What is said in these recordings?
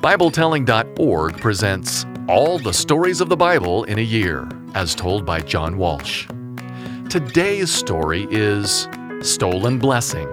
BibleTelling.org presents All the Stories of the Bible in a Year, as told by John Walsh. Today's story is Stolen Blessing.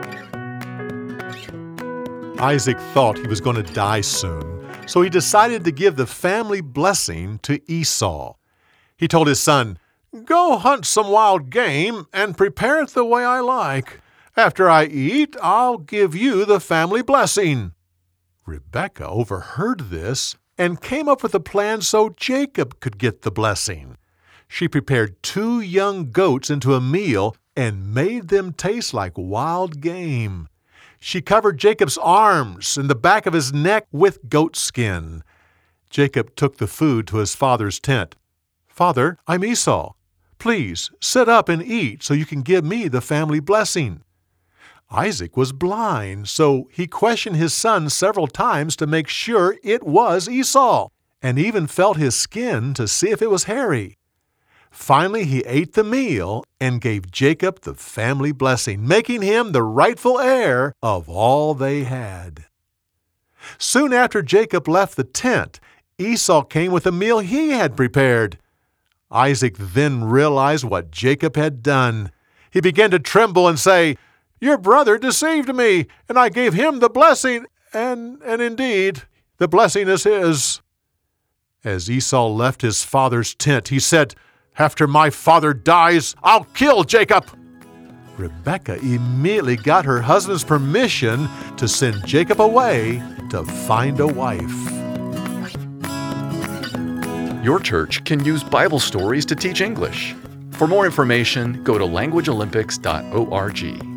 Isaac thought he was going to die soon, so he decided to give the family blessing to Esau. He told his son, "Go hunt some wild game and prepare it the way I like. After I eat, I'll give you the family blessing." Rebekah overheard this and came up with a plan so Jacob could get the blessing. She prepared 2 young goats into a meal and made them taste like wild game. She covered Jacob's arms and the back of his neck with goat skin. Jacob took the food to his father's tent. "Father, I'm Esau. Please sit up and eat so you can give me the family blessing." Isaac was blind, so he questioned his son several times to make sure it was Esau, and even felt his skin to see if it was hairy. Finally, he ate the meal and gave Jacob the family blessing, making him the rightful heir of all they had. Soon after Jacob left the tent, Esau came with the meal he had prepared. Isaac then realized what Jacob had done. He began to tremble and say, "Your brother deceived me, and I gave him the blessing, and indeed, the blessing is his." As Esau left his father's tent, he said, "After my father dies, I'll kill Jacob." Rebekah immediately got her husband's permission to send Jacob away to find a wife. Your church can use Bible stories to teach English. For more information, go to languageolympics.org.